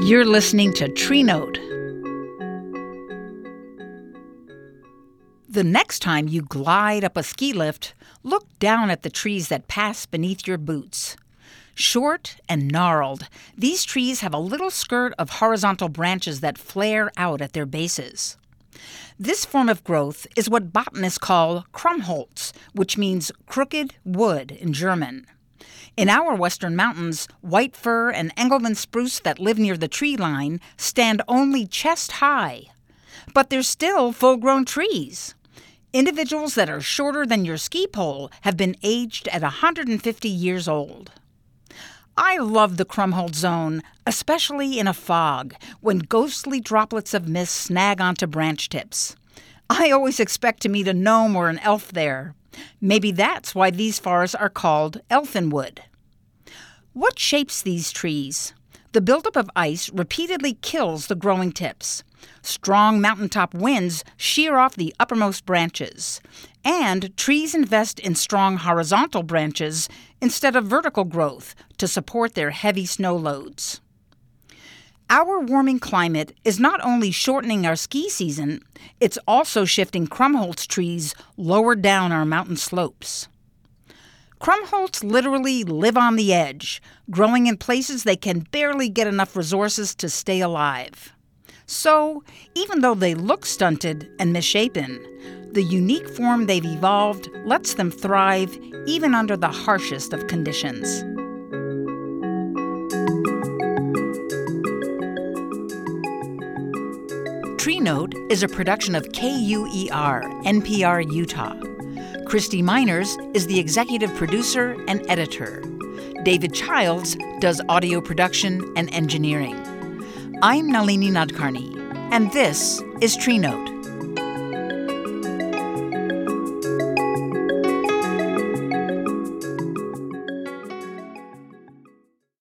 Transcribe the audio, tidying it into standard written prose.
You're listening to Tree Note. The next time you glide up a ski lift, look down at the trees that pass beneath your boots. Short and gnarled, these trees have a little skirt of horizontal branches that flare out at their bases. This form of growth is what botanists call Krummholz, which means crooked wood in German. In our western mountains, white fir and Engelmann spruce that live near the tree line stand only chest high. But they're still full-grown trees. Individuals that are shorter than your ski pole have been aged at 150 years old. I love the Krummholz zone, especially in a fog, when ghostly droplets of mist snag onto branch tips. I always expect to meet a gnome or an elf there. Maybe that's why these forests are called elfinwood. What shapes these trees? The buildup of ice repeatedly kills the growing tips. Strong mountaintop winds shear off the uppermost branches. And trees invest in strong horizontal branches instead of vertical growth to support their heavy snow loads. Our warming climate is not only shortening our ski season, it's also shifting Krummholz trees lower down our mountain slopes. Krummholz literally live on the edge, growing in places they can barely get enough resources to stay alive. So, even though they look stunted and misshapen, the unique form they've evolved lets them thrive even under the harshest of conditions. Tree Note is a production of KUER, NPR, Utah. Christy Miners is the executive producer and editor. David Childs does audio production and engineering. I'm Nalini Nadkarni, and this is Tree Note.